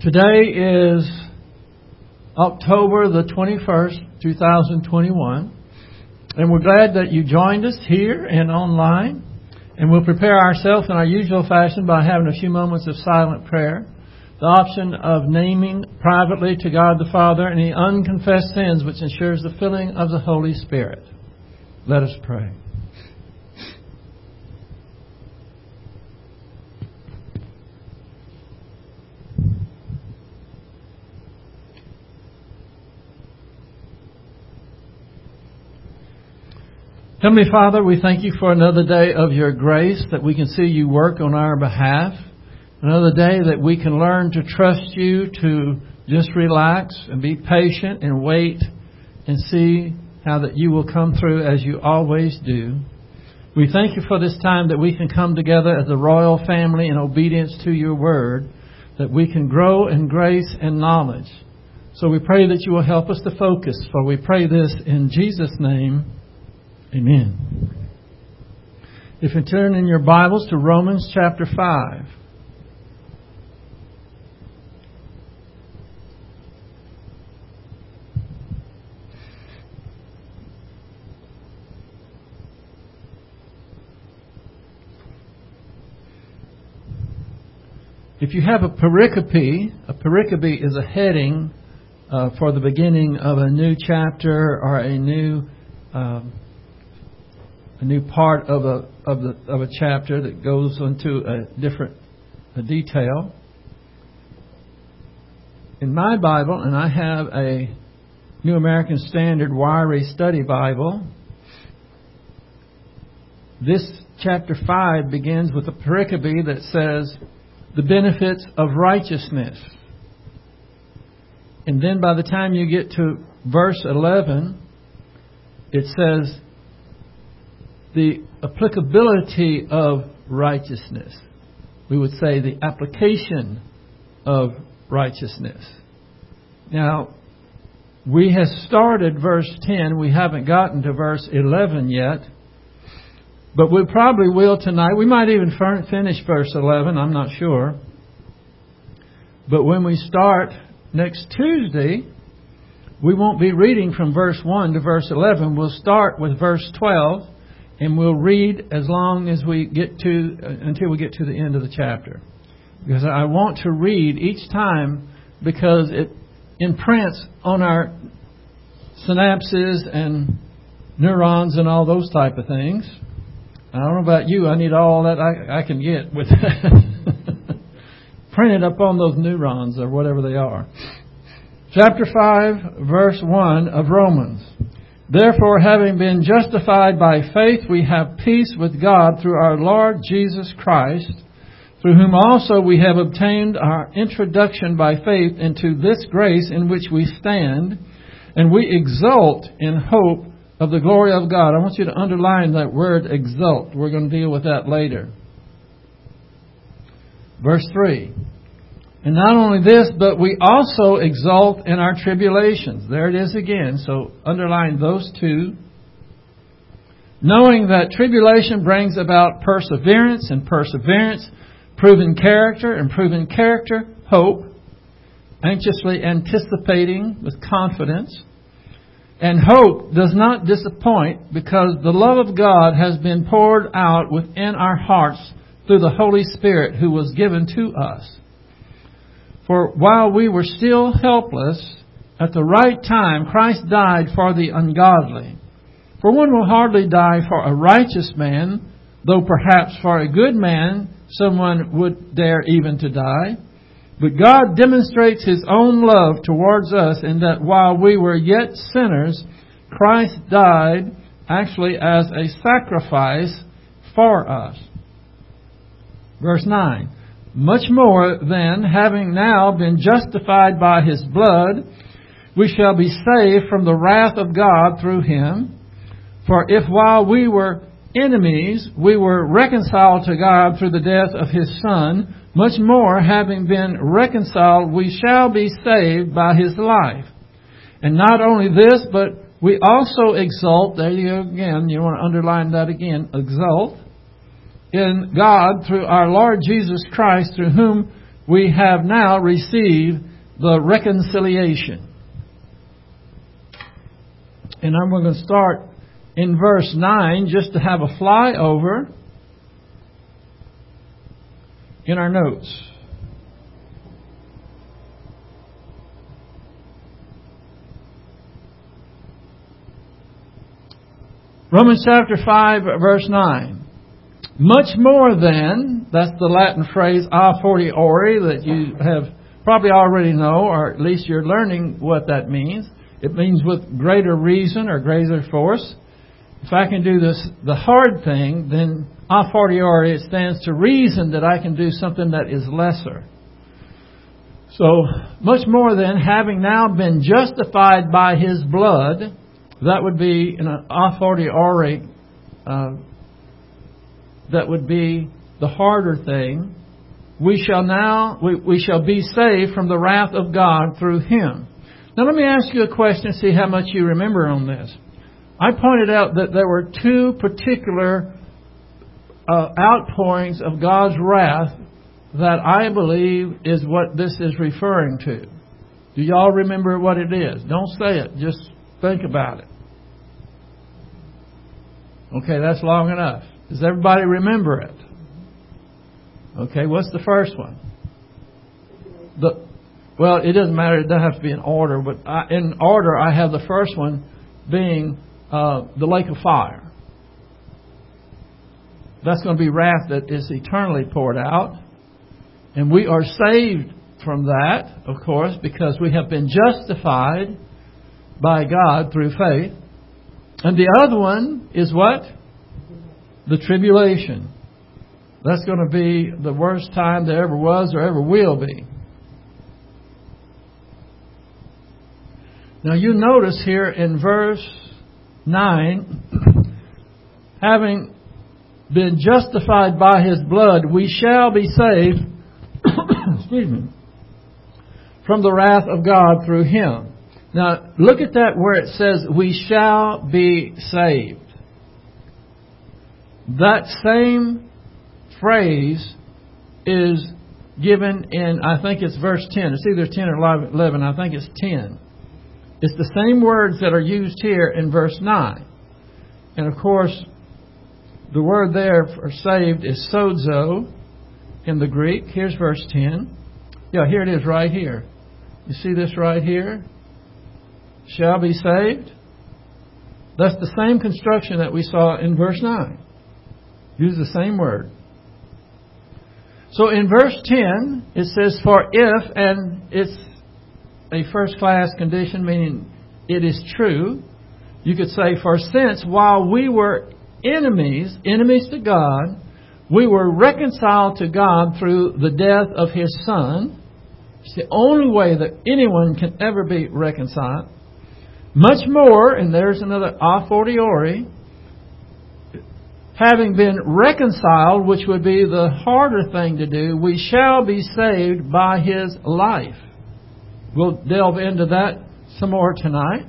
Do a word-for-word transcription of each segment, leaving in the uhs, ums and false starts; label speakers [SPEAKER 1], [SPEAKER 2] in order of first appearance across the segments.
[SPEAKER 1] Today is October the twenty-first, two thousand twenty-one, and we're glad that you joined us here and online. And we'll prepare ourselves in our usual fashion by having a few moments of silent prayer. The option of naming privately to God the Father any unconfessed sins, which ensures the filling of the Holy Spirit. Let us pray. Heavenly Father, we thank you for another day of your grace, that we can see you work on our behalf. Another day that we can learn to trust you, to just relax and be patient and wait and see how that you will come through as you always do. We thank you for this time that we can come together as a royal family in obedience to your word, that we can grow in grace and knowledge. So we pray that you will help us to focus, for we pray this in Jesus' name. Amen. If you turn in your Bibles to Romans chapter five. If you have a pericope, a pericope is a heading uh, for the beginning of a new chapter or a new um, a new part of a of the of a chapter that goes into a different a detail. In my Bible, and I have a New American Standard Wiry Study Bible, this chapter five begins with a pericope that says the benefits of righteousness. And then by the time you get to verse eleven, it says the applicability of righteousness. We would say the application of righteousness. Now, we have started verse ten. We haven't gotten to verse eleven yet. But we probably will tonight. We might even finish verse eleven. I'm not sure. But when we start next Tuesday, we won't be reading from verse one to verse eleven. We'll start with verse twelve. And we'll read as long as we get to, uh, until we get to the end of the chapter. Because I want to read each time, because it imprints on our synapses and neurons and all those type of things. I don't know about you, I need all that I, I can get with printed up on those neurons or whatever they are. Chapter five, verse one of Romans. Therefore, having been justified by faith, we have peace with God through our Lord Jesus Christ, through whom also we have obtained our introduction by faith into this grace in which we stand, and we exult in hope of the glory of God. I want you to underline that word exult. We're going to deal with that later. Verse three. And not only this, but we also exult in our tribulations. There it is again. So underline those two. Knowing that tribulation brings about perseverance, and perseverance, proven character, and proven character, hope. Anxiously anticipating with confidence. And hope does not disappoint, because the love of God has been poured out within our hearts through the Holy Spirit who was given to us. For while we were still helpless, at the right time Christ died for the ungodly. For one will hardly die for a righteous man, though perhaps for a good man someone would dare even to die. But God demonstrates His own love towards us in that while we were yet sinners, Christ died actually as a sacrifice for us. Verse nine. Much more then, having now been justified by His blood, we shall be saved from the wrath of God through Him. For if while we were enemies, we were reconciled to God through the death of His Son, much more, having been reconciled, we shall be saved by His life. And not only this, but we also exult, there you go again, you want to underline that again, exult, in God through our Lord Jesus Christ, through whom we have now received the reconciliation. And I'm going to start in verse nine just to have a flyover in our notes. Romans chapter five, verse nine. Much more than, that's the Latin phrase a fortiori that you have probably already know, or at least you're learning what that means. It means with greater reason or greater force. If I can do this, the hard thing, then a fortiori, it stands to reason that I can do something that is lesser. So, much more than, having now been justified by His blood, that would be an a fortiori, uh, that would be the harder thing. We shall now, we, we shall be saved from the wrath of God through Him. Now let me ask you a question, see how much you remember on this. I pointed out that there were two particular uh, outpourings of God's wrath that I believe is what this is referring to. Do y'all remember what it is? Don't say it, just think about it. Okay, that's long enough. Does everybody remember it? Okay, what's the first one? The, well, it doesn't matter. It doesn't have to be in order. But I, in order, I have the first one being uh, the lake of fire. That's going to be wrath that is eternally poured out. And we are saved from that, of course, because we have been justified by God through faith. And the other one is what? The tribulation. That's going to be the worst time there ever was or ever will be. Now you notice here in verse nine, having been justified by His blood, we shall be saved excuse me, from the wrath of God through Him. Now look at that where it says we shall be saved. That same phrase is given in, I think it's verse ten. It's either ten or eleven. I think it's ten. It's the same words that are used here in verse nine. And of course, the word there for saved is sozo in the Greek. Here's verse ten. Yeah, here it is right here. You see this right here? Shall be saved. That's the same construction that we saw in verse nine. Use the same word. So in verse ten, it says, for if, and it's a first class condition, meaning it is true. You could say, for since while we were enemies, enemies to God, we were reconciled to God through the death of His Son. It's the only way that anyone can ever be reconciled. Much more, and there's another a fortiori, having been reconciled, which would be the harder thing to do, we shall be saved by His life. We'll delve into that some more tonight.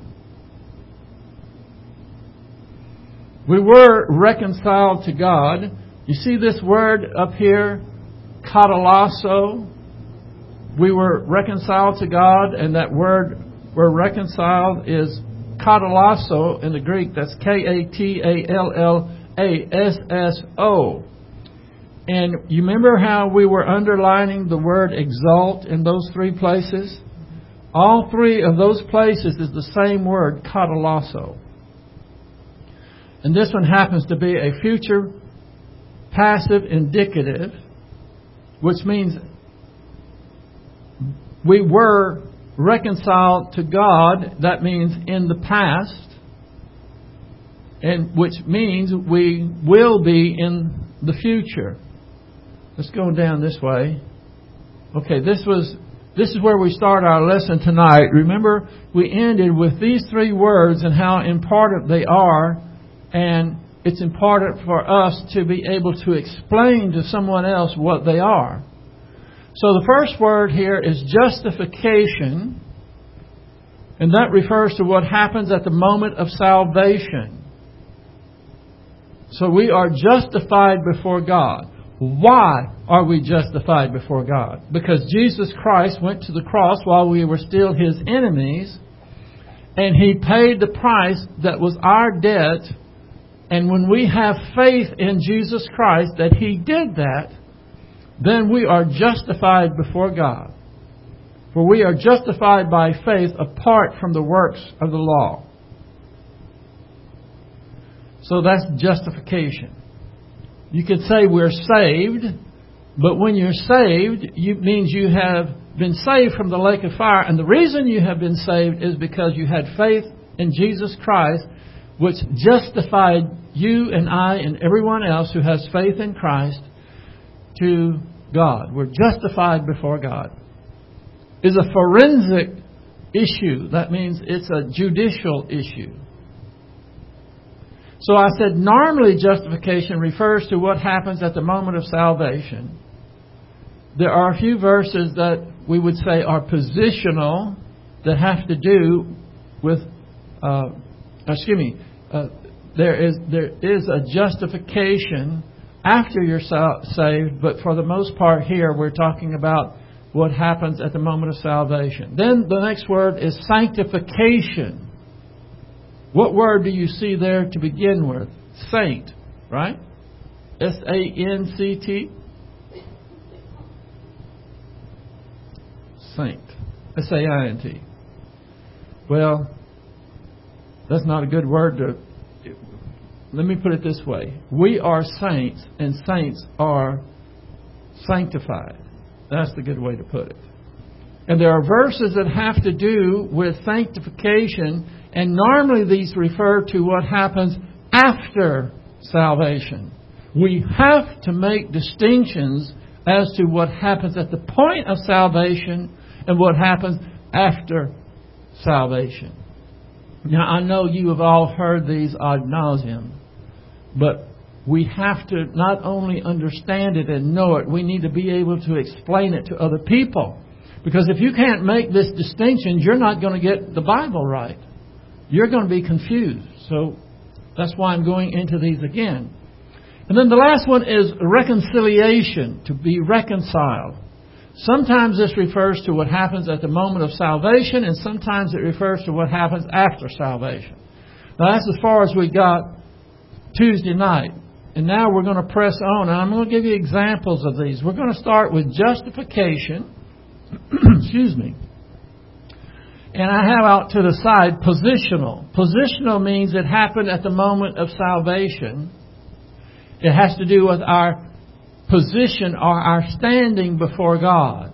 [SPEAKER 1] We were reconciled to God. You see this word up here, katalasso. We were reconciled to God, and that word we're reconciled is katalasso in the Greek. That's K A T A L L A S S O. And you remember how we were underlining the word exalt in those three places? All three of those places is the same word, katalasso. And this one happens to be a future passive indicative, which means we were reconciled to God. That means in the past. And which means we will be in the future. Let's go down this way. Okay, this was this is where we start our lesson tonight. Remember, we ended with these three words and how important they are, and it's important for us to be able to explain to someone else what they are. So the first word here is justification, and that refers to what happens at the moment of salvation. So we are justified before God. Why? are we justified before God. Because Jesus Christ went to the cross while we were still His enemies, and He paid the price that was our debt. And when we have faith in Jesus Christ that He did that, then we are justified before God. For we are justified by faith apart from the works of the law. So that's justification. You could say we're saved, but when you're saved, it means you have been saved from the lake of fire. And the reason you have been saved is because you had faith in Jesus Christ, which justified you and I and everyone else who has faith in Christ to God. We're justified before God. It's a forensic issue. That means it's a judicial issue. So I said normally justification refers to what happens at the moment of salvation. There are a few verses that we would say are positional that have to do with, uh, excuse me, uh, there is there is a justification after you're saved, but for the most part here we're talking about what happens at the moment of salvation. Then the next word is sanctification. What word do you see there to begin with? Saint, right? S A N C T. Saint. S A I N T. Well, that's not a good word to... Let me put it this way. We are saints, and saints are sanctified. That's the good way to put it. And there are verses that have to do with sanctification, and normally these refer to what happens after salvation. We have to make distinctions as to what happens at the point of salvation and what happens after salvation. Now, I know you have all heard these ad nauseum, but we have to not only understand it and know it, we need to be able to explain it to other people. Because if you can't make this distinction, you're not going to get the Bible right. You're going to be confused. So that's why I'm going into these again. And then the last one is reconciliation, to be reconciled. Sometimes this refers to what happens at the moment of salvation, and sometimes it refers to what happens after salvation. Now that's as far as we got Tuesday night. And now we're going to press on, and I'm going to give you examples of these. We're going to start with justification. Excuse me. And I have out to the side positional. Positional means it happened at the moment of salvation. It has to do with our position or our standing before God.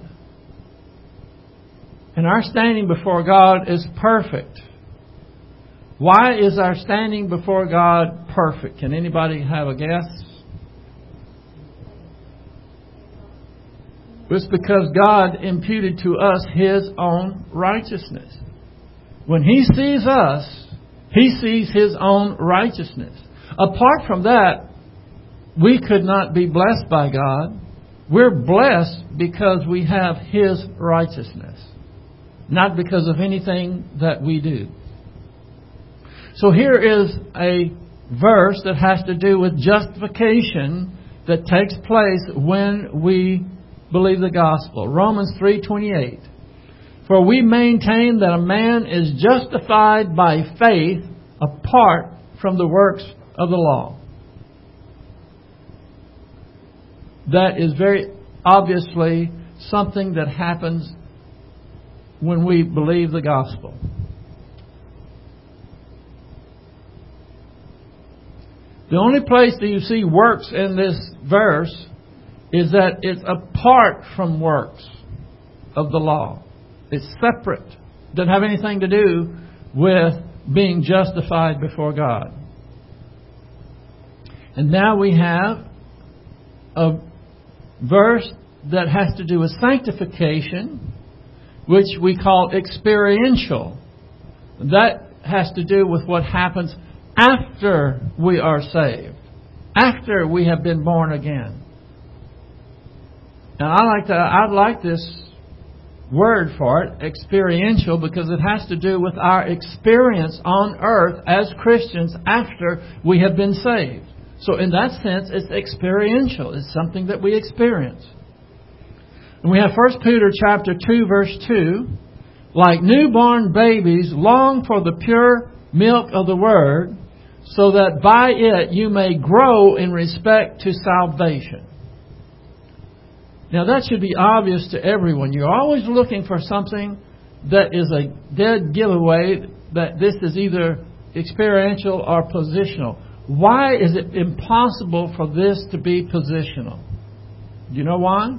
[SPEAKER 1] And our standing before God is perfect. Why is our standing before God perfect? Can anybody have a guess? It's because God imputed to us His own righteousness. When He sees us, He sees His own righteousness. Apart from that, we could not be blessed by God. We're blessed because we have His righteousness, not because of anything that we do. So here is a verse that has to do with justification that takes place when we believe the gospel. Romans three twenty-eight. For we maintain that a man is justified by faith apart from the works of the law. That is very obviously something that happens when we believe the gospel. The only place that you see works in this verse is that it's apart from works of the law. It's separate. It doesn't have anything to do with being justified before God. And now we have a verse that has to do with sanctification, which we call experiential. That has to do with what happens after we are saved, after we have been born again. And I like to, I like this word for it, experiential, because it has to do with our experience on earth as Christians after we have been saved. So in that sense, it's experiential. It's something that we experience. And we have First Peter chapter two, verse two. Like newborn babies, long for the pure milk of the Word, so that by it you may grow in respect to salvation. Now that should be obvious to everyone. You're always looking for something that is a dead giveaway that this is either experiential or positional. Why is it impossible for this to be positional? Do you know why?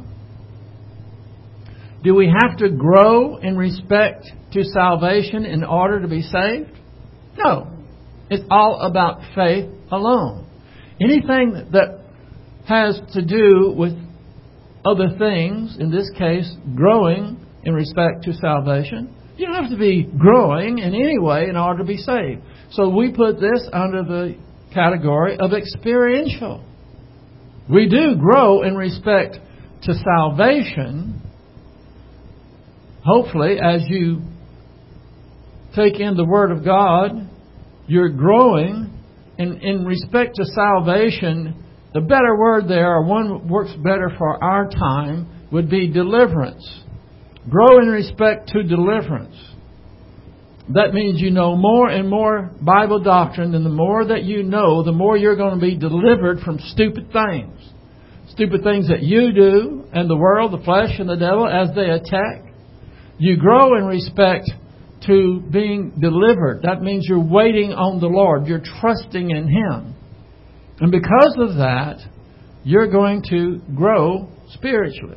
[SPEAKER 1] Do we have to grow in respect to salvation in order to be saved? No. It's all about faith alone. Anything that has to do with other things, in this case, growing in respect to salvation, you don't have to be growing in any way in order to be saved. So we put this under the category of experiential. We do grow in respect to salvation. Hopefully, as you take in the Word of God, you're growing. In, in respect to salvation, the better word there, or one that works better for our time, would be deliverance. Grow in respect to deliverance. That means you know more and more Bible doctrine, and the more that you know, the more you're going to be delivered from stupid things. Stupid things that you do, and the world, the flesh, and the devil as they attack. You grow in respect to being delivered. That means you're waiting on the Lord. You're trusting in Him. And because of that, you're going to grow spiritually.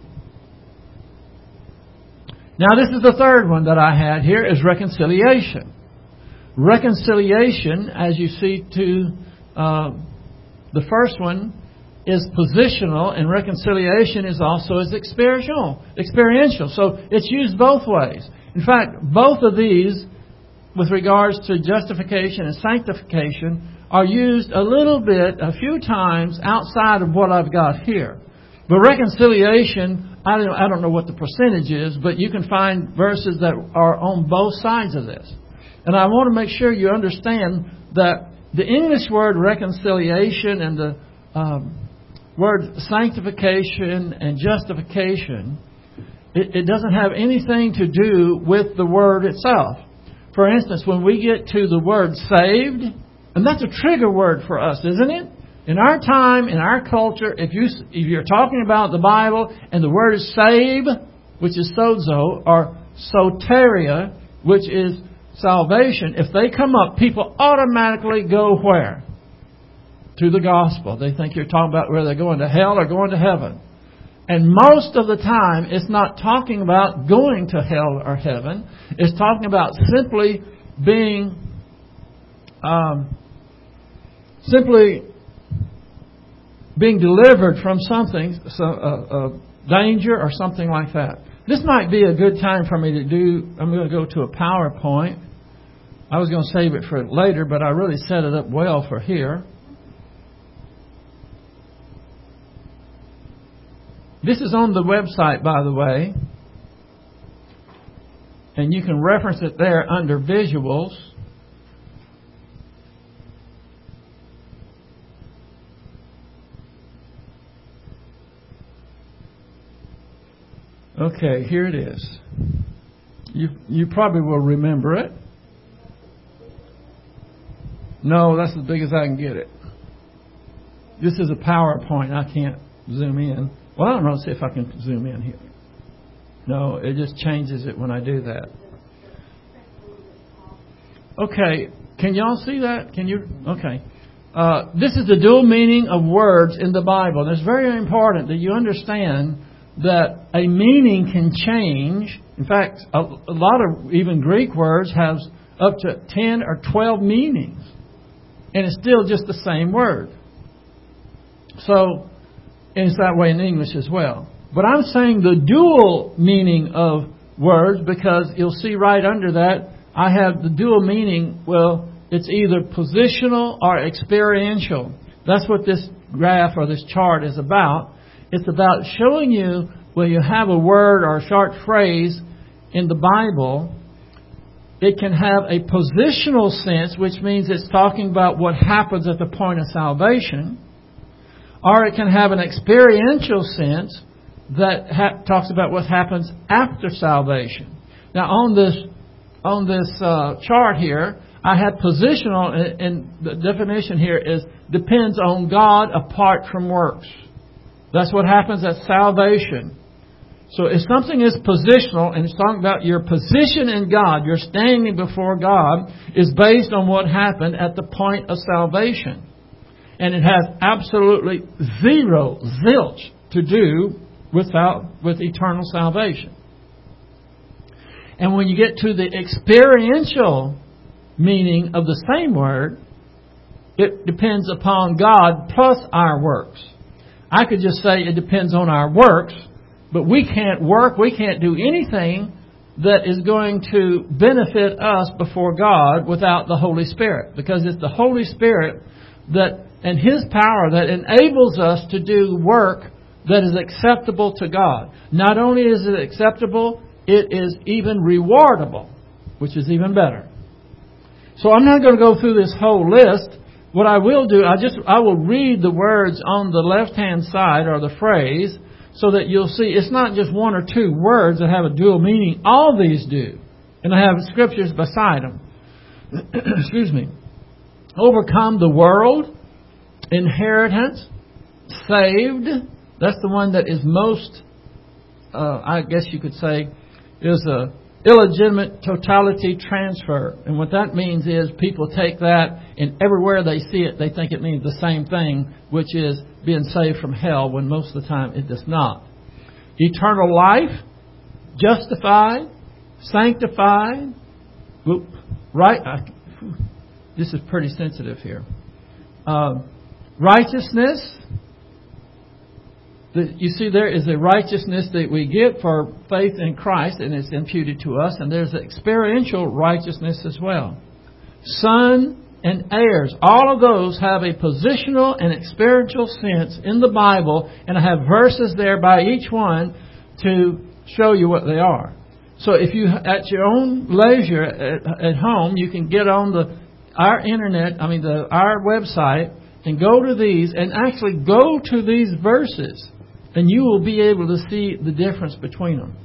[SPEAKER 1] Now, this is the third one that I had here, is reconciliation. Reconciliation, as you see to uh, the first one, is positional, and reconciliation is also is experiential. Experiential. So it's used both ways. In fact, both of these, with regards to justification and sanctification, are used a little bit, a few times outside of what I've got here. But reconciliation, I don't, I don't know what the percentage is, but you can find verses that are on both sides of this. And I want to make sure you understand that the English word reconciliation and the um, word sanctification and justification, it, it doesn't have anything to do with the word itself. For instance, when we get to the word saved, and that's a trigger word for us, isn't it? In our time, in our culture, if, you, if you're talking about the Bible and the word is save, which is sozo, or soteria, which is salvation, if they come up, people automatically go where? To the gospel. They think you're talking about whether they're going to hell or going to heaven. And most of the time, it's not talking about going to hell or heaven. It's talking about simply being, um, simply being delivered from something, so, uh, uh, danger or something like that. This might be a good time for me to do, I'm going to go to a PowerPoint. I was going to save it for later, but I really set it up well for here. This is on the website, by the way, and you can reference it there under visuals. Okay, here it is. You you probably will remember it. No, that's as big as I can get it. This is a PowerPoint. I can't zoom in. Well, I don't know. See if I can zoom in here. No, it just changes it when I do that. Okay, can y'all see that? Can you? Okay. Uh, this is the dual meaning of words in the Bible. And it's very important that you understand that a meaning can change. In fact, a, a lot of even Greek words have up to ten or twelve meanings. And it's still just the same word. So, and it's that way in English as well. But I'm saying the dual meaning of words, because you'll see right under that, I have the dual meaning. Well, it's either positional or experiential. That's what this graph or this chart is about. It's about showing you when you have a word or a short phrase in the Bible, it can have a positional sense, which means it's talking about what happens at the point of salvation. Or it can have an experiential sense that ha- talks about what happens after salvation. Now, on this on this uh, chart here, I have positional, and, and the definition here is depends on God apart from works. That's what happens at salvation. So if something is positional, and it's talking about your position in God, your standing before God, is based on what happened at the point of salvation. And it has absolutely zero, zilch to do without, with eternal salvation. And when you get to the experiential meaning of the same word, it depends upon God plus our works. I could just say it depends on our works, but we can't work, we can't do anything that is going to benefit us before God without the Holy Spirit. Because it's the Holy Spirit that and His power that enables us to do work that is acceptable to God. Not only is it acceptable, it is even rewardable, which is even better. So I'm not going to go through this whole list. What I will do, I just I will read the words on the left-hand side, or the phrase, so that you'll see it's not just one or two words that have a dual meaning. All these do. And I have scriptures beside them. Excuse me. Overcome the world, inheritance, saved. That's the one that is most, uh, I guess you could say, is a illegitimate totality transfer. And what that means is people take that and everywhere they see it, they think it means the same thing, which is being saved from hell, when most of the time it does not. Eternal life, justified, sanctified, whoop, right? I, this is pretty sensitive here. Uh, righteousness. The, you see, there is a righteousness that we get for faith in Christ, and it's imputed to us. And there's experiential righteousness as well. Son and heirs. All of those have a positional and experiential sense in the Bible, and I have verses there by each one to show you what they are. So if you, at your own leisure at, at home, you can get on the our internet, I mean the our website, and go to these, and actually go to these verses, and you will be able to see the difference between them.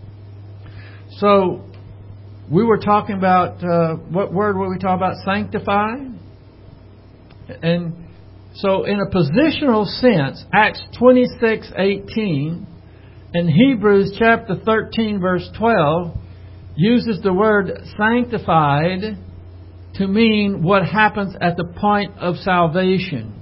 [SPEAKER 1] So we were talking about, uh, what word were we talking about? Sanctified. And so in a positional sense, Acts twenty-six eighteen and Hebrews chapter thirteen verse twelve uses the word sanctified to mean what happens at the point of salvation.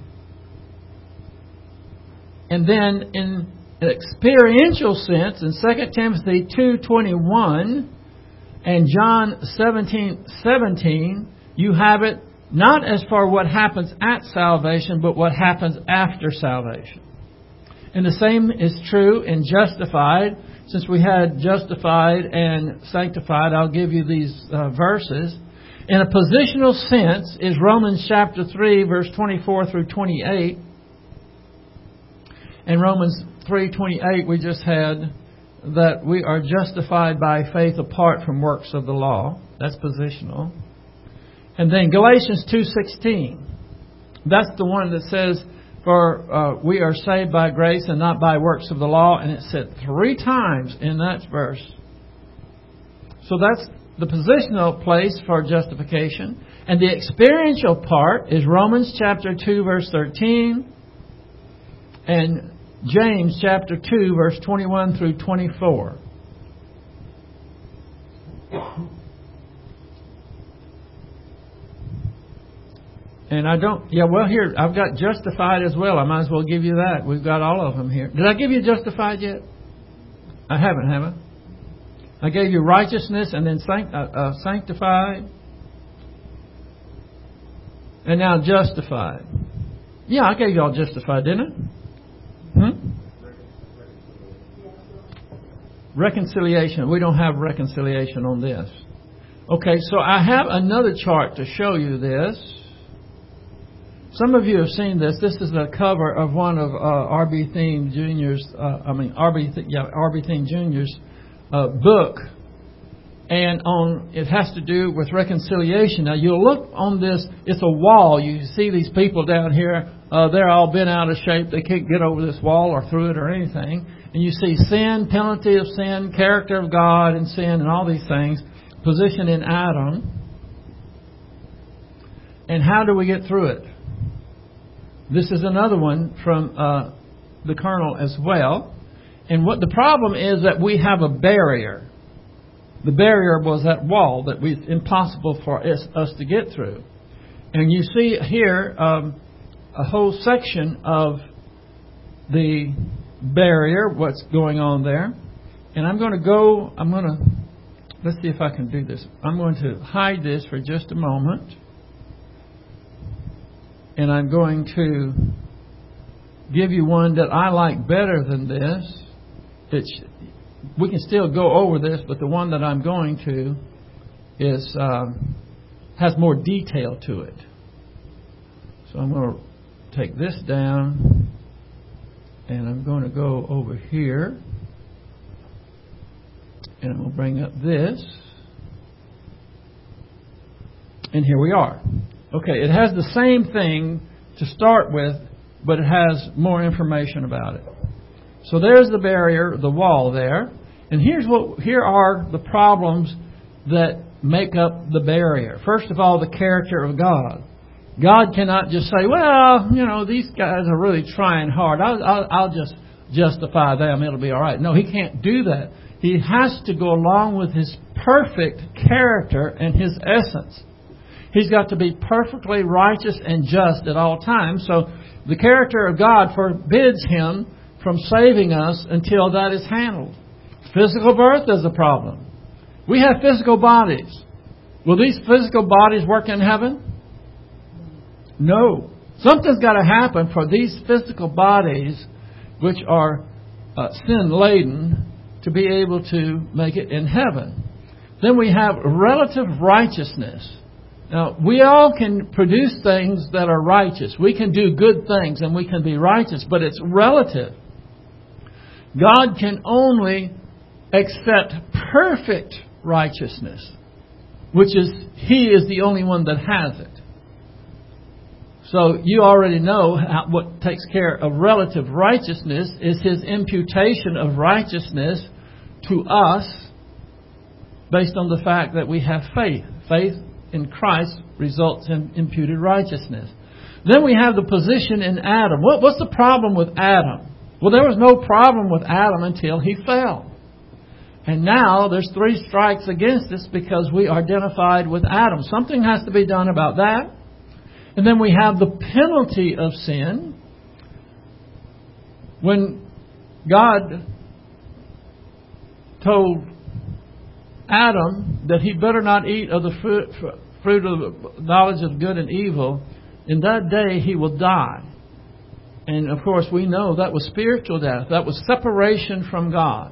[SPEAKER 1] And then in an experiential sense, in Second Timothy two twenty-one and John seventeen seventeen, you have it not as for what happens at salvation, but what happens after salvation. And the same is true in justified. Since we had justified and sanctified, I'll give you these uh, verses. In a positional sense is Romans chapter three, verse twenty-four through twenty-eight. In Romans three twenty-eight, we just had that we are justified by faith apart from works of the law. That's positional. And then Galatians two sixteen. That's the one that says, for uh, we are saved by grace and not by works of the law. And it said three times in that verse. So that's the positional place for justification. And the experiential part is Romans chapter two, verse thirteen. And James chapter two, verse twenty-one through twenty-four. And I don't, yeah, well, here, I've got justified as well. I might as well give you that. We've got all of them here. Did I give you justified yet? I haven't, have I? I gave you righteousness and then sanct, uh, uh, sanctified. And now justified. Yeah, I gave you all justified, didn't I? Hmm? Reconciliation. We don't have reconciliation on this. Okay, so I have another chart to show you this. Some of you have seen this. This is the cover of one of uh, R B Thiem Junior's, uh, I mean, R B, yeah, R B Thiem Junior's uh, book. And on it has to do with reconciliation. Now, you'll look on this, it's a wall. You see these people down here Uh, they're all bent out of shape. They can't get over this wall or through it or anything. And you see sin, penalty of sin, character of God and sin and all these things positioned in Adam. And how do we get through it? This is another one from uh, the kernel as well. And what the problem is that we have a barrier. The barrier was that wall that was impossible for us, us to get through. And you see here um, a whole section of the barrier, what's going on there. And I'm going to go, I'm going to, let's see if I can do this. I'm going to hide this for just a moment. And I'm going to give you one that I like better than this. It's, we can still go over this, but the one that I'm going to is um, has more detail to it. So I'm going to take this down, and I'm going to go over here, and I'm going to bring up this, and here we are. Okay, it has the same thing to start with, but it has more information about it. So there's the barrier, the wall there. And here's what here are the problems that make up the barrier. First of all, the character of God. God cannot just say, well, you know, these guys are really trying hard. I'll, I'll, I'll just justify them. It'll be all right. No, He can't do that. He has to go along with His perfect character and His essence. He's got to be perfectly righteous and just at all times. So the character of God forbids Him from saving us until that is handled. Physical birth is a problem. We have physical bodies. Will these physical bodies work in heaven? No. Something's got to happen for these physical bodies, which are uh, sin-laden, to be able to make it in heaven. Then we have relative righteousness. Now, we all can produce things that are righteous. We can do good things and we can be righteous, but it's relative. God can only accept perfect righteousness, which is, He is the only one that has it. So you already know how, what takes care of relative righteousness is His imputation of righteousness to us based on the fact that we have faith. Faith in Christ results in imputed righteousness. Then we have the position in Adam. What, what's the problem with Adam? Well, there was no problem with Adam until he fell. And now there's three strikes against us because we are identified with Adam. Something has to be done about that. And then we have the penalty of sin. When God told Adam that he better not eat of the fruit, fruit of the knowledge of good and evil, in that day he will die. And of course we know that was spiritual death. That was separation from God.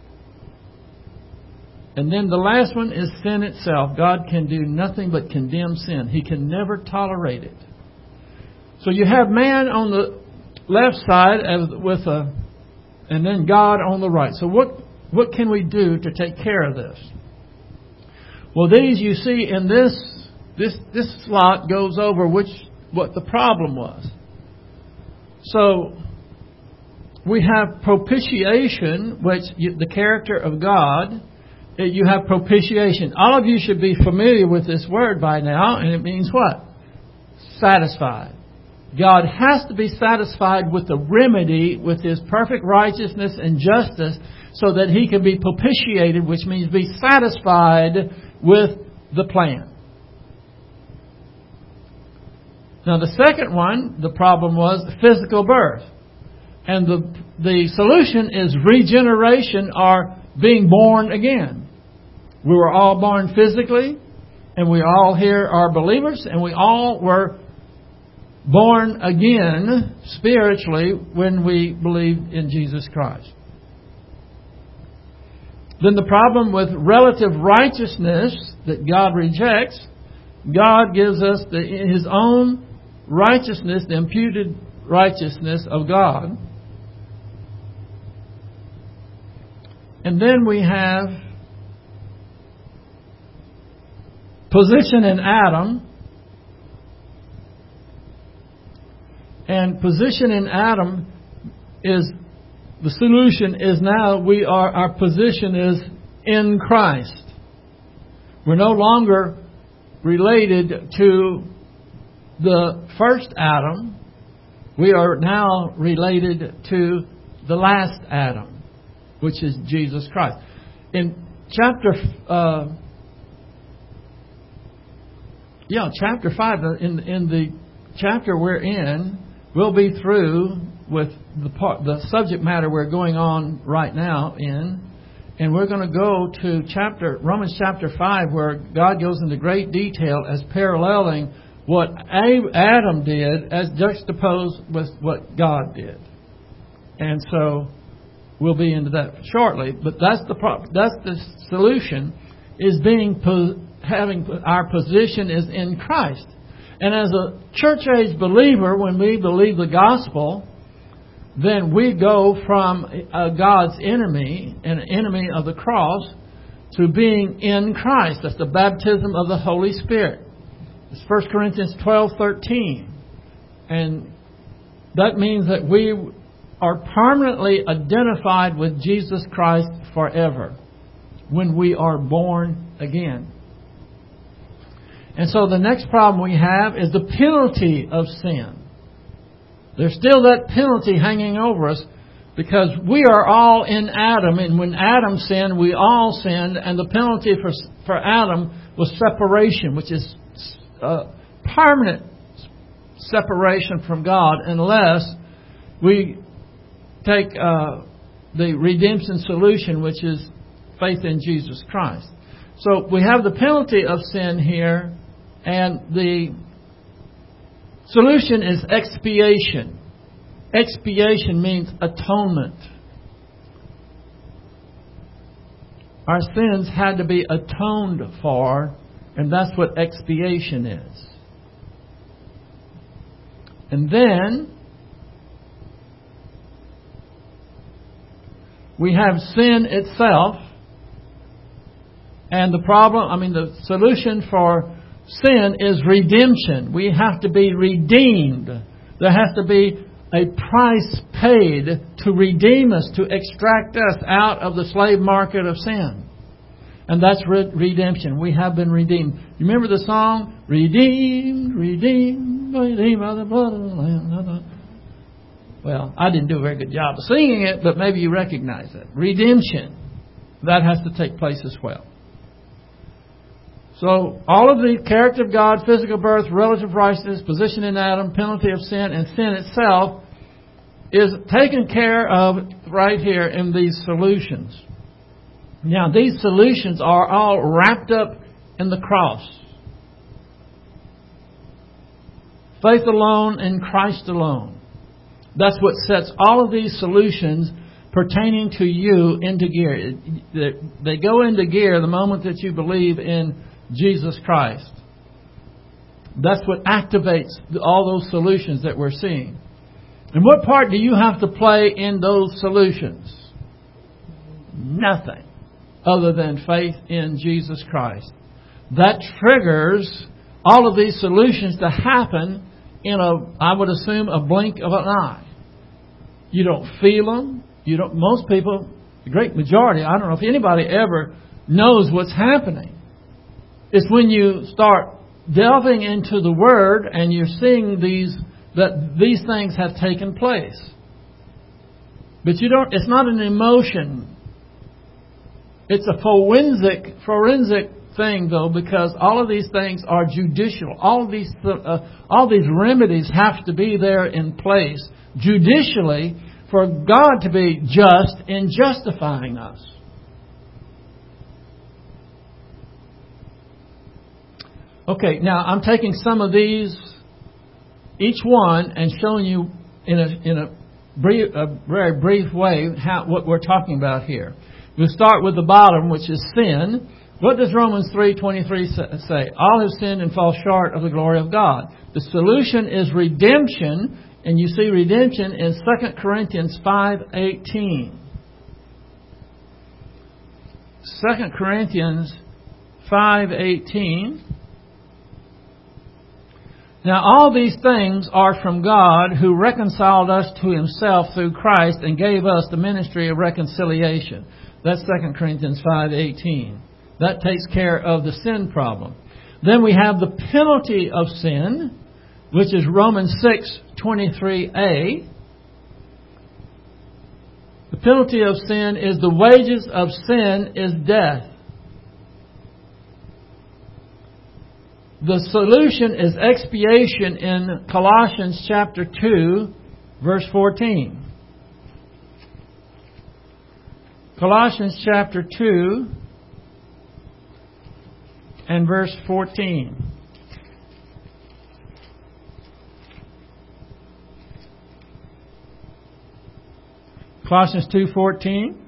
[SPEAKER 1] And then the last one is sin itself. God can do nothing but condemn sin. He can never tolerate it. So you have man on the left side as with a, and then God on the right. So what what can we do to take care of this? Well, these you see in this this this slot goes over which what the problem was. So we have propitiation, which you, the character of God. You have propitiation. All of you should be familiar with this word by now, and it means what? Satisfied. God has to be satisfied with the remedy, with His perfect righteousness and justice, so that He can be propitiated, which means be satisfied with the plan. Now the second one, the problem was physical birth. And the, the solution is regeneration, or being born again. We were all born physically, and we all here are believers, and we all were born again spiritually when we believed in Jesus Christ. Then the problem with relative righteousness that God rejects, God gives us the, His own righteousness, the imputed righteousness of God. And then we have position in Adam. And position in Adam is, the solution is now we are, our position is in Christ. We're no longer related to the first Adam. We are now related to the last Adam, which is Jesus Christ. In chapter, uh, yeah, chapter five, in in the chapter we're in, we'll be through with the part, the subject matter we're going on right now in, and we're going to go to chapter Romans chapter five, where God goes into great detail as paralleling what Adam did as juxtaposed with what God did. And so we'll be into that shortly. But that's the pro- that's the solution, is being po- having our position is in Christ. And as a church age believer, when we believe the gospel, then we go from uh, God's enemy, an enemy of the cross, to being in Christ. That's the baptism of the Holy Spirit. It's First Corinthians twelve thirteen. And that means that we are permanently identified with Jesus Christ forever when we are born again. And so the next problem we have is the penalty of sin. There's still that penalty hanging over us because we are all in Adam. And when Adam sinned, we all sinned. And the penalty for, for Adam was separation, which is uh, permanent separation from God unless we take uh, the redemption solution, which is faith in Jesus Christ. So we have the penalty of sin here, and the solution is expiation. Expiation means atonement. Our sins had to be atoned for, and that's what expiation is. And then we have sin itself. And the problem, I mean, the solution for sin is redemption. We have to be redeemed. There has to be a price paid to redeem us, to extract us out of the slave market of sin. And that's re- redemption. We have been redeemed. You remember the song? Redeemed, redeemed, redeemed by the blood of the Lamb. Well, I didn't do a very good job of singing it, but maybe you recognize it. Redemption. That has to take place as well. So, all of the character of God, physical birth, relative righteousness, position in Adam, penalty of sin, and sin itself is taken care of right here in these solutions. Now, these solutions are all wrapped up in the cross. Faith alone in Christ alone. That's what sets all of these solutions pertaining to you into gear. They go into gear the moment that you believe in Jesus Christ. That's what activates all those solutions that we're seeing. And what part do you have to play in those solutions? Nothing other than faith in Jesus Christ. That triggers all of these solutions to happen in a, I would assume, a blink of an eye. You don't feel them. You don't. Most people, the great majority, I don't know if anybody ever knows what's happening. It's when you start delving into the Word and you're seeing these that these things have taken place. But you don't. It's not an emotion. It's a forensic forensic thing, though, because all of these things are judicial. All of these uh, all these remedies have to be there in place judicially for God to be just in justifying us. Okay, now I'm taking some of these, each one, and showing you in a in a brief, a very brief way how what we're talking about here. We'll start with the bottom, which is sin. What does Romans three twenty-three say? All have sinned and fall short of the glory of God. The solution is redemption, and you see redemption in Second Corinthians five eighteen. Second Corinthians five eighteen. Now all these things are from God, who reconciled us to Himself through Christ and gave us the ministry of reconciliation. That's Second Corinthians five eighteen. That takes care of the sin problem. Then we have the penalty of sin, which is Romans six twenty-three a. The penalty of sin is the wages of sin is death. The solution is expiation in Colossians chapter two, verse fourteen. Colossians chapter two and verse fourteen. Colossians two fourteen.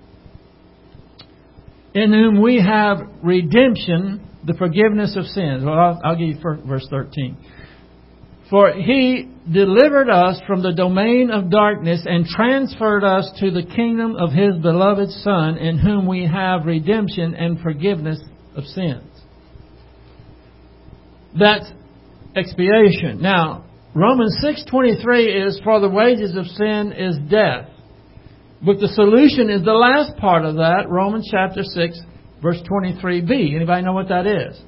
[SPEAKER 1] In whom we have redemption, the forgiveness of sins. Well, I'll, I'll give you verse thirteen. For He delivered us from the domain of darkness and transferred us to the kingdom of His beloved Son, in whom we have redemption and forgiveness of sins. That's expiation. Now, Romans six twenty-three is, for the wages of sin is death. But the solution is the last part of that, Romans chapter six, verse twenty-three b. Anybody know what that is?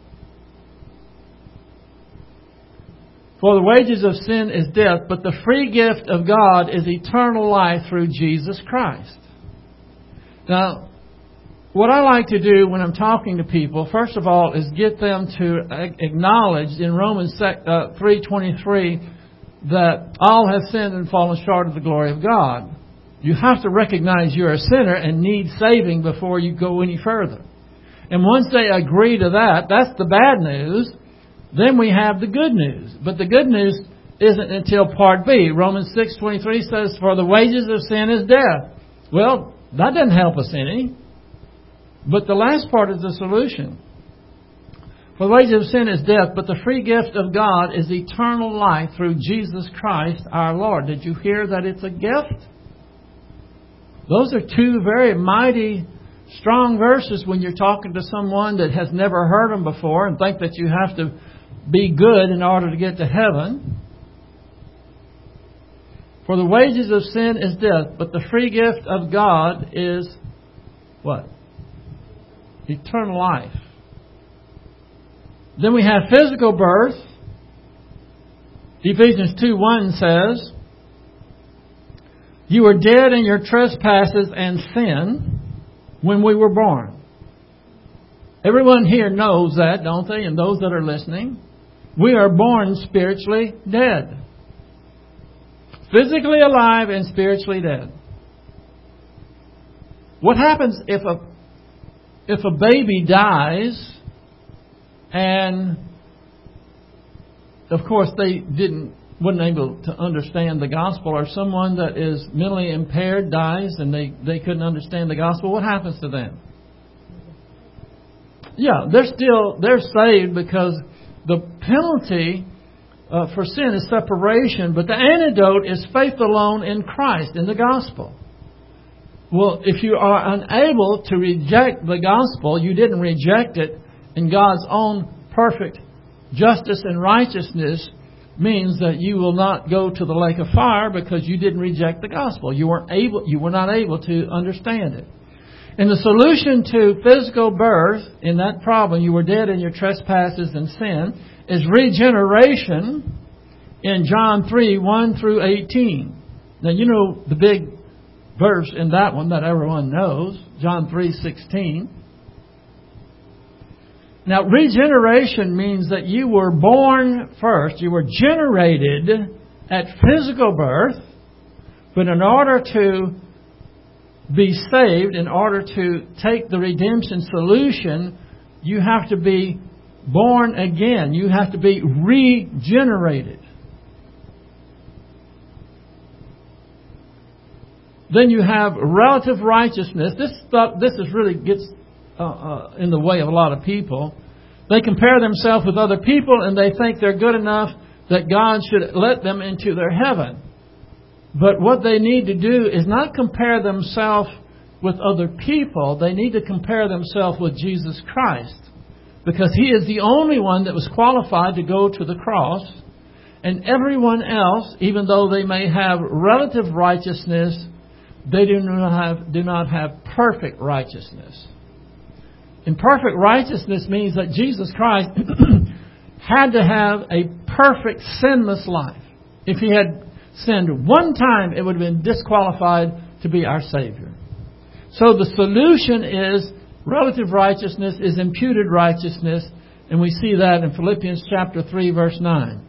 [SPEAKER 1] For the wages of sin is death, but the free gift of God is eternal life through Jesus Christ. Now, what I like to do when I'm talking to people, first of all, is get them to acknowledge in Romans three twenty-three that all have sinned and fallen short of the glory of God. You have to recognize you're a sinner and need saving before you go any further. And once they agree to that, that's the bad news. Then we have the good news. But the good news isn't until part B. Romans six twenty-three says, for the wages of sin is death. Well, that doesn't help us any. But the last part is the solution. For the wages of sin is death, but the free gift of God is eternal life through Jesus Christ our Lord. Did you hear that it's a gift? Those are two very mighty, strong verses when you're talking to someone that has never heard them before and think that you have to be good in order to get to heaven. For the wages of sin is death, but the free gift of God is what? Eternal life. Then we have physical birth. Ephesians two one says, you were dead in your trespasses and sin when we were born. Everyone here knows that, don't they? And those that are listening. We are born spiritually dead. Physically alive and spiritually dead. What happens if a if a baby dies and of course they didn't wasn't able to understand the gospel, or someone that is mentally impaired dies and they, they couldn't understand the gospel, what happens to them? Yeah, they're still, they're saved because the penalty uh, for sin is separation, but the antidote is faith alone in Christ, in the gospel. Well, if you are unable to reject the gospel, you didn't reject it in God's own perfect justice and righteousness, means that you will not go to the lake of fire because you didn't reject the gospel. You weren't able, you were not able to understand it. And the solution to physical birth in that problem, you were dead in your trespasses and sin, is regeneration in John three, one through eighteen. Now you know the big verse in that one that everyone knows, John three sixteen. Now, regeneration means that you were born first. You were generated at physical birth. But in order to be saved, in order to take the redemption solution, you have to be born again. You have to be regenerated. Then you have relative righteousness. This stuff, this is really gets uh, uh, in the way of a lot of people. They compare themselves with other people and they think they're good enough that God should let them into their heaven. But what they need to do is not compare themselves with other people. They need to compare themselves with Jesus Christ. Because He is the only one that was qualified to go to the cross And everyone else, even though they may have relative righteousness, they do not have, do not have perfect righteousness. And perfect righteousness means that Jesus Christ had to have a perfect sinless life. If He had sinned one time, it would have been disqualified to be our Savior. So the solution is relative righteousness is imputed righteousness, and we see that in Philippians chapter three, verse nine.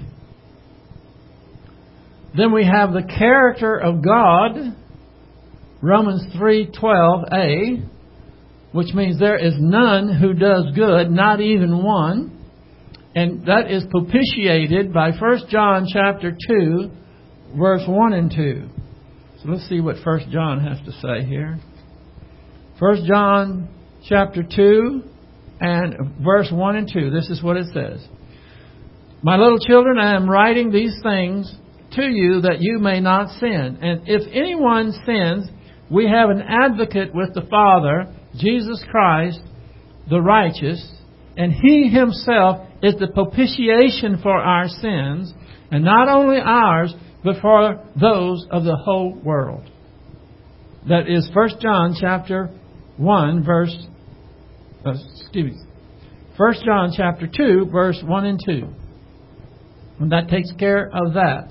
[SPEAKER 1] Then we have the character of God, Romans three twelve a, which means there is none who does good, not even one. And that is propitiated by First John chapter two, verse one and two. So let's see what First John has to say here. First John chapter two and verse one and two. This is what it says. My little children, I am writing these things to you that you may not sin. And if anyone sins, we have an advocate with the Father, Jesus Christ, the righteous, and He Himself is the propitiation for our sins, and not only ours, but for those of the whole world. That is First John chapter one, verse, uh, excuse me, First John chapter two, verse one and two. And that takes care of that.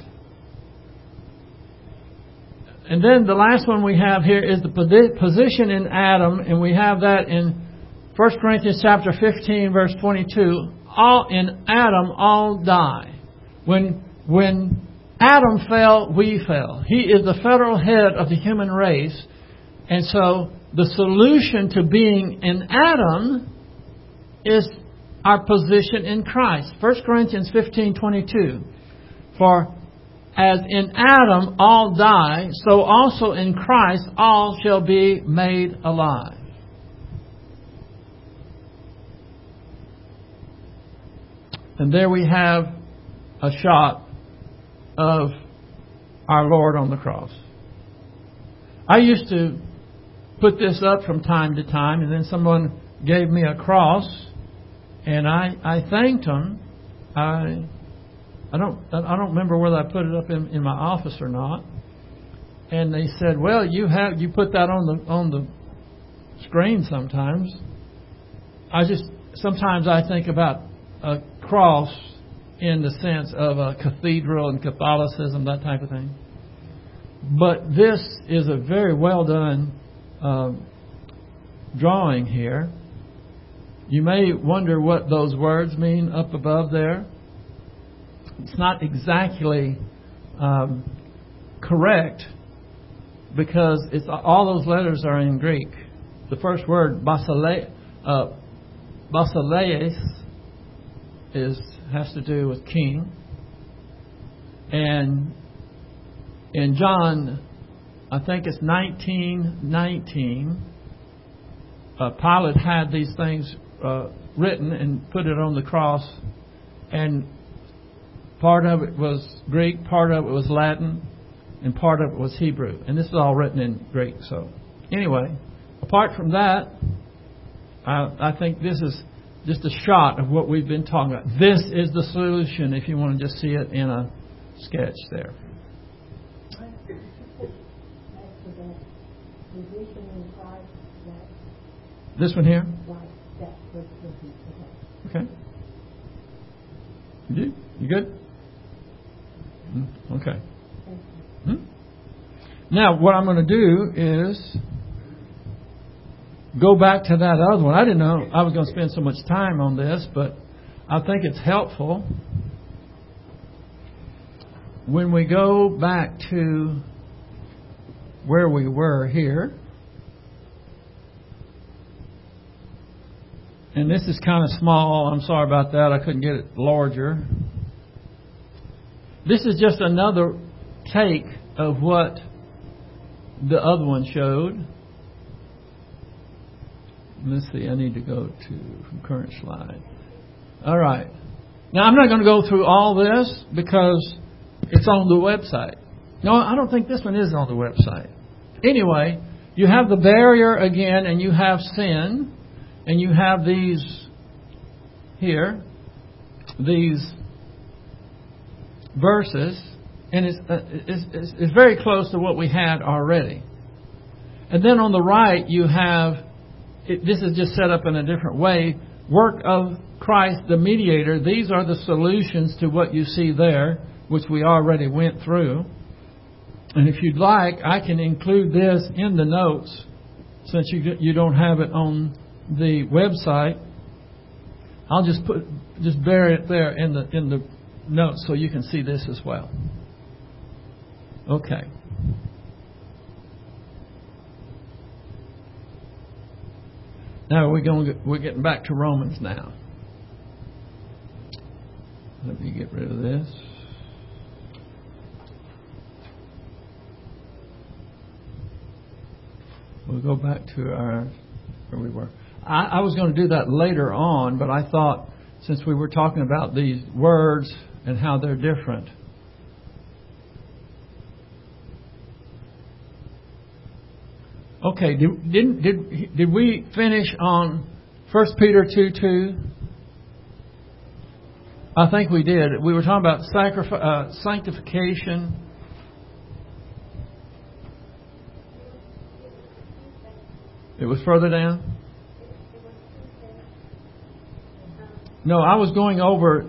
[SPEAKER 1] And then the last one we have here is the position in Adam, and we have that in First Corinthians chapter fifteen, verse twenty-two. All in Adam all die. When when Adam fell, we fell. He is the federal head of the human race, and so the solution to being in Adam is our position in Christ. First Corinthians fifteen twenty-two. For as in Adam all die, so also in Christ all shall be made alive. And there we have a shot of our Lord on the cross. I used to put this up from time to time, and then someone gave me a cross, and I, I thanked them. I I don't I don't remember whether I put it up in, in my office or not. And they said, "Well, you have you put that on the on the screen sometimes." I just sometimes I think about a cross in the sense of a cathedral and Catholicism, that type of thing. But this is a very well done uh, drawing here. You may wonder what those words mean up above there. It's not exactly um, correct because it's all those letters are in Greek. The first word, basile, uh, basileis, is has to do with king. And in John, I think it's nineteen nineteen, uh, Pilate had these things uh, written and put it on the cross, and part of it was Greek, part of it was Latin, and part of it was Hebrew. And this is all written in Greek. So anyway, apart from that, I, I think this is just a shot of what we've been talking about. This is the solution if you want to just see it in a sketch there. This one here? Okay. You You good? Okay. Hmm? Now, what I'm going to do is go back to that other one. I didn't know I was going to spend so much time on this, but I think it's helpful when we go back to where we were here. And this is kind of small. I'm sorry about that. I couldn't get it larger. This is just another take of what the other one showed. Let's see. I need to go to current slide. All right. Now, I'm not going to go through all this because it's on the website. No, I don't think this one is on the website. Anyway, you have the barrier again, and you have sin. And you have these here, these verses, and it's, uh, it's, it's, it's very close to what we had already. And then on the right, you have, it, this is just set up in a different way, work of Christ the mediator. These are the solutions to what you see there, which we already went through. And if you'd like, I can include this in the notes, since you you don't have it on the website. I'll just put just bury it there in the in the notes so you can see this as well. Okay. Now we're going. To, we're getting back to Romans now. Let me get rid of this. We'll go back to our where we were. I, I was going to do that later on, but I thought since we were talking about these words and how they're different. Okay, did did did, did we finish on First Peter two two? I think we did. We were talking about sacrifice, uh, sanctification. It was further down? No, I was going over.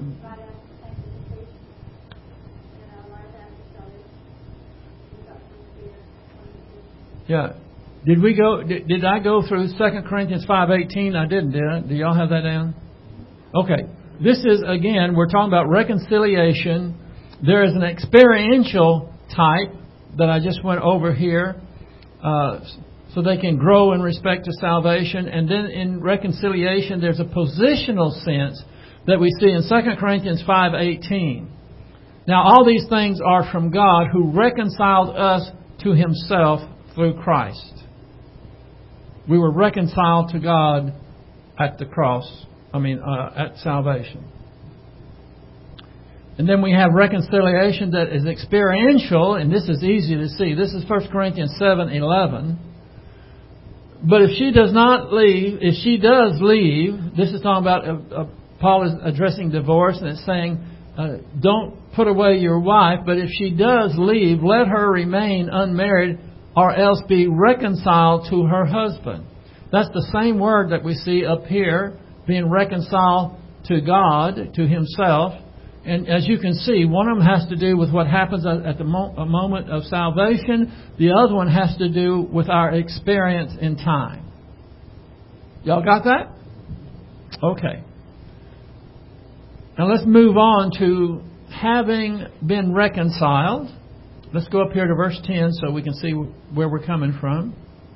[SPEAKER 1] Yeah. Did we go? Did, did I go through Second Corinthians five eighteen? I didn't, did I? Do y'all have that down? Okay. This is, again, we're talking about reconciliation. There is an experiential type that I just went over here. Uh, so they can grow in respect to salvation. And then in reconciliation, there's a positional sense that we see in Second Corinthians five eighteen. Now, all these things are from God who reconciled us to Himself through Christ. We were reconciled to God at the cross. I mean, uh, at salvation. And then we have reconciliation that is experiential, and this is easy to see. This is First Corinthians seven eleven. But if she does not leave, if she does leave, this is talking about, uh, uh, Paul is addressing divorce, and it's saying, uh, don't put away your wife, but if she does leave, let her remain unmarried, or else be reconciled to her husband. That's the same word that we see up here, being reconciled to God, to Himself. And as you can see, one of them has to do with what happens at the mo- a moment of salvation. The other one has to do with our experience in time. Y'all got that? Okay. Now let's move on to having been reconciled. Let's go up here to verse ten so we can see where we're coming from.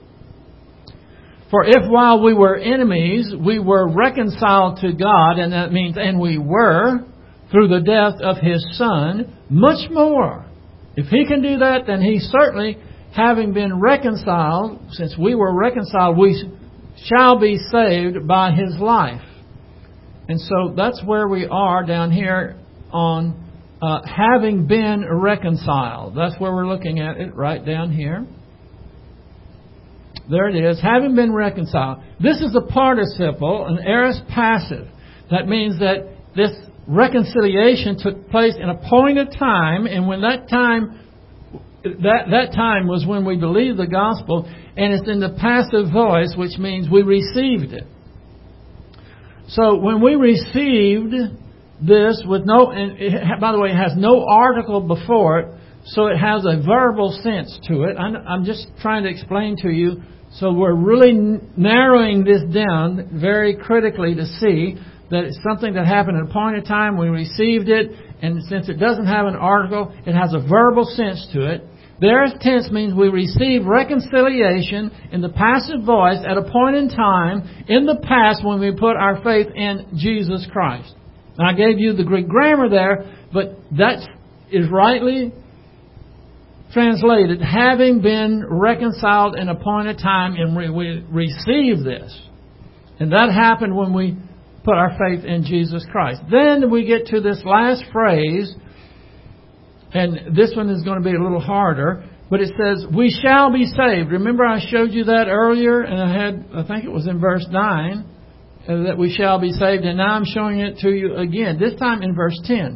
[SPEAKER 1] For if while we were enemies, we were reconciled to God, and that means, and we were, through the death of His Son, much more. If He can do that, then He certainly, having been reconciled, since we were reconciled, we shall be saved by His life. And so that's where we are down here on uh, having been reconciled. That's where we're looking at it, right down here. There it is, having been reconciled. This is a participle, an aorist passive. That means that this reconciliation took place in a point of time, and when that time, that, that time was when we believed the gospel, and it's in the passive voice, which means we received it. So when we received this with no, and it, by the way, it has no article before it, so it has a verbal sense to it. I'm, I'm just trying to explain to you, so we're really narrowing this down very critically to see that it's something that happened at a point in time. We received it, and since it doesn't have an article, it has a verbal sense to it. The aorist tense means we receive reconciliation in the passive voice at a point in time in the past when we put our faith in Jesus Christ. And I gave you the Greek grammar there, but that is rightly translated, having been reconciled in a point of time, and we, we receive this. And that happened when we put our faith in Jesus Christ. Then we get to this last phrase, and this one is going to be a little harder, but it says, we shall be saved. Remember I showed you that earlier, and I had, I think it was in verse nine, uh, that we shall be saved, and now I'm showing it to you again, this time in verse ten.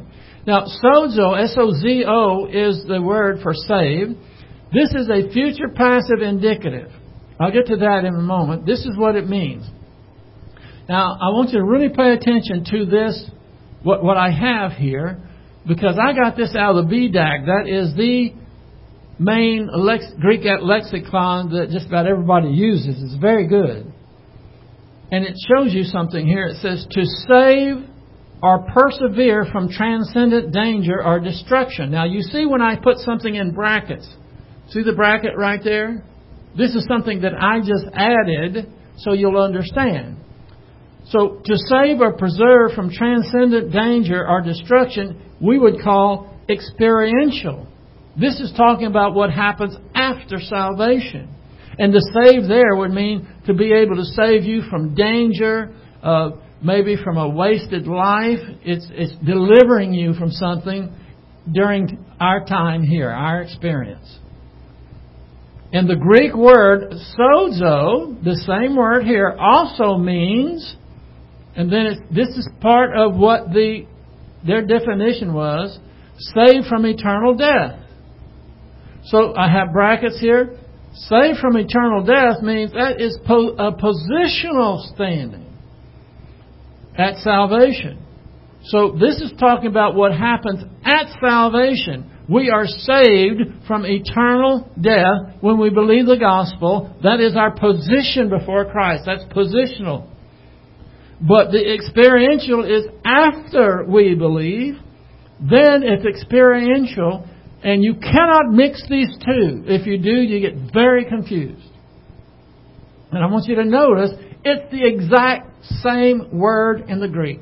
[SPEAKER 1] Now, sozo, S O Z O, is the word for saved. This is a future passive indicative. I'll get to that in a moment. This is what it means. Now, I want you to really pay attention to this, what, what I have here, because I got this out of the B D A G. That is the main lex- Greek lexicon that just about everybody uses. It's very good. And it shows you something here. It says, to save or persevere from transcendent danger or destruction. Now, you see when I put something in brackets, see the bracket right there? This is something that I just added so you'll understand. So, to save or preserve from transcendent danger or destruction, we would call experiential. This is talking about what happens after salvation. And to save there would mean to be able to save you from danger, uh, maybe from a wasted life. It's, it's delivering you from something during our time here, our experience. And the Greek word sozo, the same word here, also means, and then it's, this is part of what the their definition was, saved from eternal death. So I have brackets here. Saved from eternal death means that is po- a positional standing at salvation. So this is talking about what happens at salvation. We are saved from eternal death when we believe the gospel. That is our position before Christ. That's positional. But the experiential is after we believe. Then it's experiential. And you cannot mix these two. If you do, you get very confused. And I want you to notice, it's the exact same word in the Greek.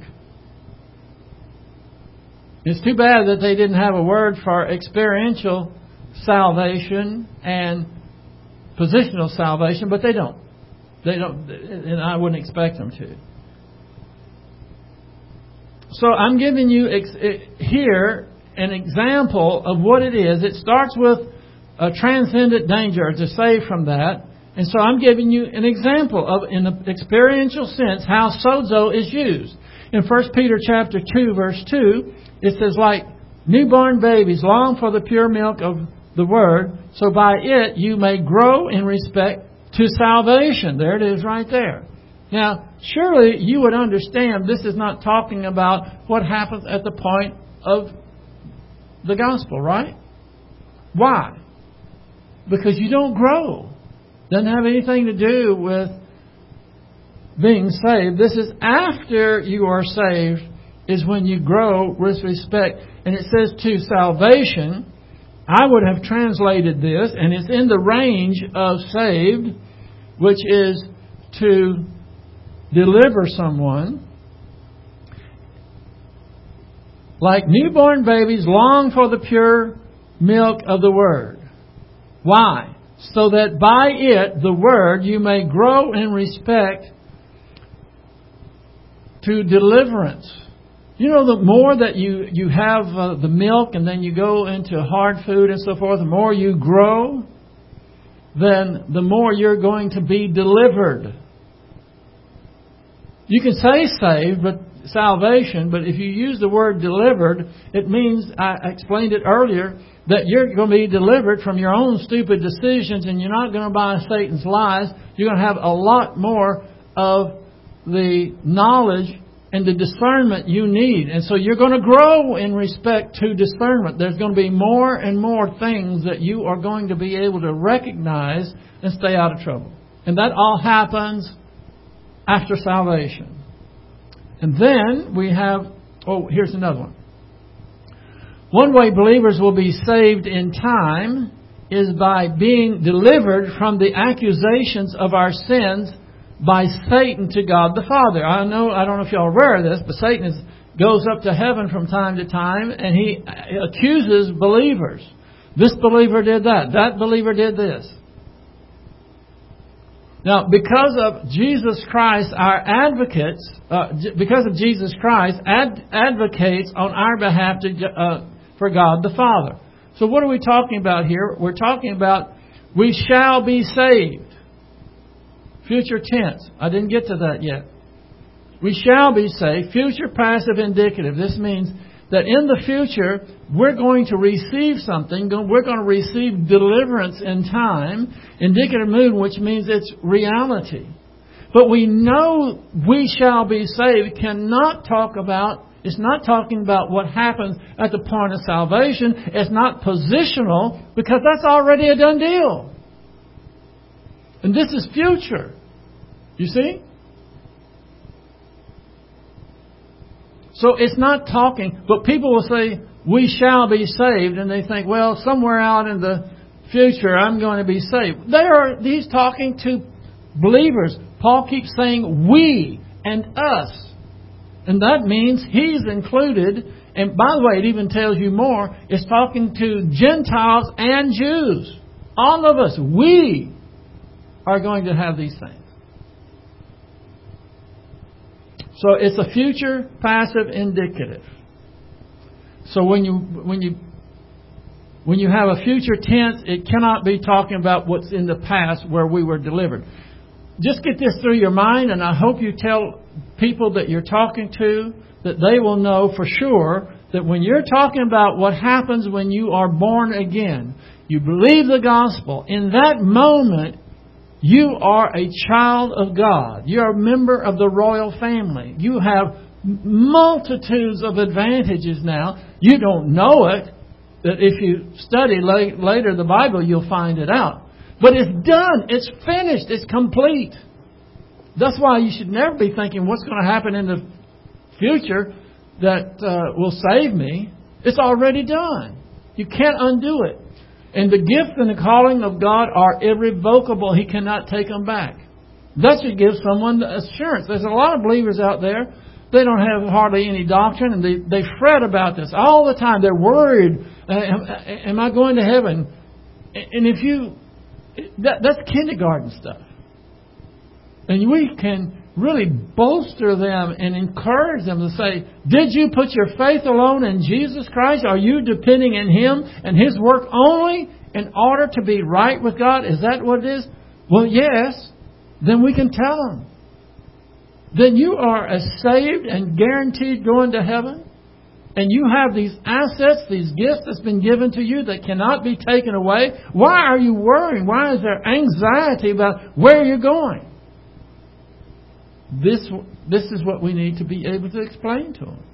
[SPEAKER 1] It's too bad that they didn't have a word for experiential salvation and positional salvation, but they don't. They don't, and I wouldn't expect them to. So I'm giving you ex- here an example of what it is. It starts with a transcendent danger, to save from that. And so I'm giving you an example of, in the experiential sense, how sozo is used. In First Peter chapter two, verse two, it says, like newborn babies long for the pure milk of the Word, so by it you may grow in respect to salvation. There it is right there. Now, surely you would understand this is not talking about what happens at the point of the gospel, right? Why? Because you don't grow. Doesn't have anything to do with being saved. This is after you are saved is when you grow with respect. And it says to salvation. I would have translated this, and it's in the range of saved, which is to deliver someone. Like newborn babies long for the pure milk of the Word. Why? So that by it, the Word, you may grow in respect to deliverance. You know, the more that you, you have uh, the milk and then you go into hard food and so forth, the more you grow, then the more you're going to be delivered. You can say saved, but salvation, but if you use the word delivered, it means, I explained it earlier, that you're going to be delivered from your own stupid decisions and you're not going to buy Satan's lies. You're going to have a lot more of the knowledge and the discernment you need. And so you're going to grow in respect to discernment. There's going to be more and more things that you are going to be able to recognize and stay out of trouble. And that all happens after salvation. And then we have, oh, here's another one. One way believers will be saved in time is by being delivered from the accusations of our sins by Satan to God the Father. I know, I don't know if you're aware of this, but Satan is, goes up to heaven from time to time and he accuses believers. This believer did that. That believer did this. Now, because of Jesus Christ, our advocates, uh, because of Jesus Christ, ad- advocates on our behalf to, uh, for God the Father. So what are we talking about here? We're talking about we shall be saved. Future tense. I didn't get to that yet. We shall be saved. Future passive indicative. This means that in the future we're going to receive something. We're going to receive deliverance in time, indicative mood, which means it's reality. But we know we shall be saved cannot talk about, it's not talking about what happens at the point of salvation. It's not positional, because that's already a done deal. And this is future. You see? So it's not talking, but people will say, we shall be saved, and they think, well, somewhere out in the future I'm going to be saved. They are, he's talking to believers. Paul keeps saying we and us. And that means he's included. And by the way, it even tells you more. It's talking to Gentiles and Jews. All of us, we are going to have these things. So it's a future passive indicative. So when you when you when you have a future tense, it cannot be talking about what's in the past where we were delivered. Just get this through your mind, and I hope you tell people that you're talking to that they will know for sure that when you're talking about what happens when you are born again, you believe the gospel, in that moment you are a child of God. You're a member of the royal family. You have multitudes of advantages now. You don't know it. That if you study later the Bible, you'll find it out. But it's done. It's finished. It's complete. That's why you should never be thinking what's going to happen in the future that uh, will save me. It's already done. You can't undo it. And the gift and the calling of God are irrevocable. He cannot take them back. That should give someone the assurance. There's a lot of believers out there. They don't have hardly any doctrine, and they, they fret about this all the time. They're worried. Uh, am, am I going to heaven? And if you... That, that's kindergarten stuff. And we can really bolster them and encourage them to say, did you put your faith alone in Jesus Christ? Are you depending on Him and His work only in order to be right with God? Is that what it is? Well, yes. Then we can tell them. Then you are as saved and guaranteed going to heaven. And you have these assets, these gifts that's been given to you that cannot be taken away. Why are you worrying? Why is there anxiety about where you're going? This, this is what we need to be able to explain to them.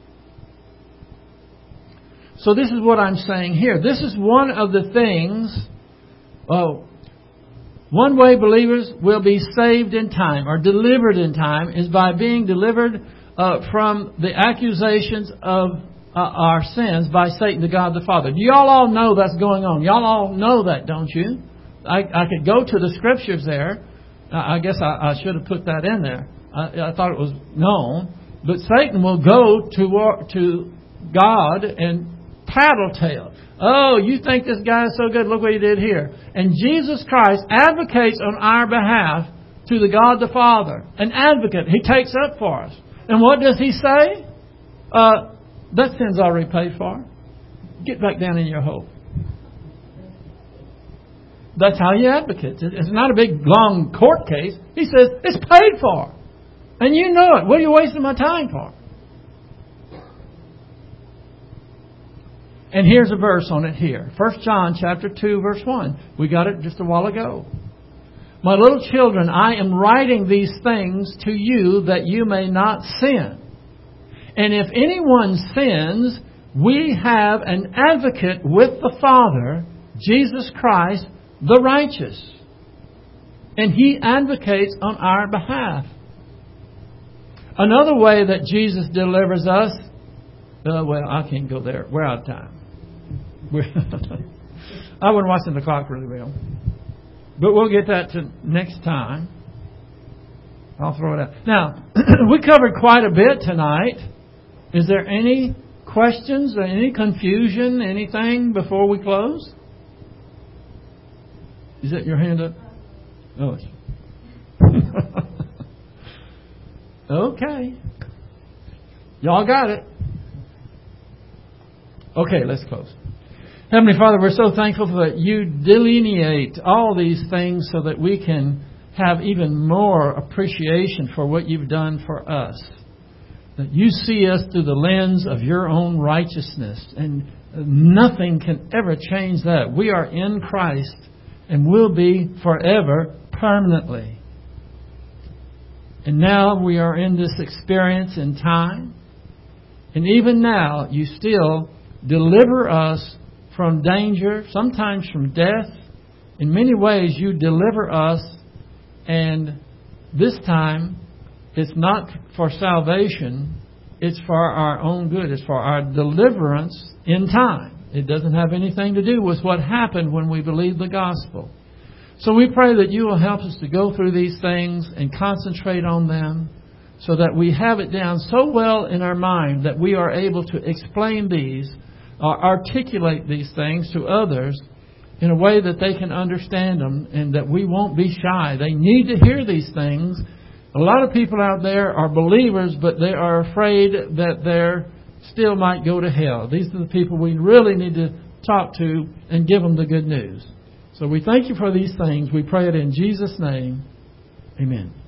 [SPEAKER 1] So this is what I'm saying here. This is one of the things, oh, one way believers will be saved in time or delivered in time is by being delivered Uh, from the accusations of uh, our sins by Satan to God the Father. Do y'all all know that's going on? Y'all all know that, don't you? I, I could go to the scriptures there. I, I guess I, I should have put that in there. I, I thought it was known. But Satan will go to, to God and tattletale. Oh, you think this guy is so good? Look what he did here. And Jesus Christ advocates on our behalf to the God the Father. An advocate. He takes up for us. And what does He say? Uh, that sin's already paid for. Get back down in your hole. That's how He advocates. It's not a big, long court case. He says, it's paid for. And you know it. What are you wasting my time for? And here's a verse on it here. First John chapter two, verse one. We got it just a while ago. My little children, I am writing these things to you that you may not sin. And if anyone sins, we have an advocate with the Father, Jesus Christ, the righteous. And He advocates on our behalf. Another way that Jesus delivers us, uh, well, I can't go there. We're out of time. We're I wasn't watching the clock really well. But we'll get that to next time. I'll throw it out. Now, we covered quite a bit tonight. Is there any questions or any confusion, anything before we close? Is that your hand up? Oh, it's... Okay. Y'all got it. Okay, let's close. Heavenly Father, we're so thankful that You delineate all these things so that we can have even more appreciation for what You've done for us. that you see us through the lens of your own righteousness, and nothing can ever change that. We are in Christ and will be forever, permanently. And now we are in this experience in time. And even now, you still deliver us from danger, sometimes from death. In many ways, you deliver us, and this time, it's not for salvation, it's for our own good. It's for our deliverance in time. It doesn't have anything to do with what happened when we believed the gospel. So we pray that you will help us to go through these things and concentrate on them so that we have it down so well in our mind that we are able to explain these or articulate these things to others in a way that they can understand them and that we won't be shy. They need to hear these things. A lot of people out there are believers, but they are afraid that they still might go to hell. These are the people we really need to talk to and give them the good news. So we thank you for these things. We pray it in Jesus' name. Amen.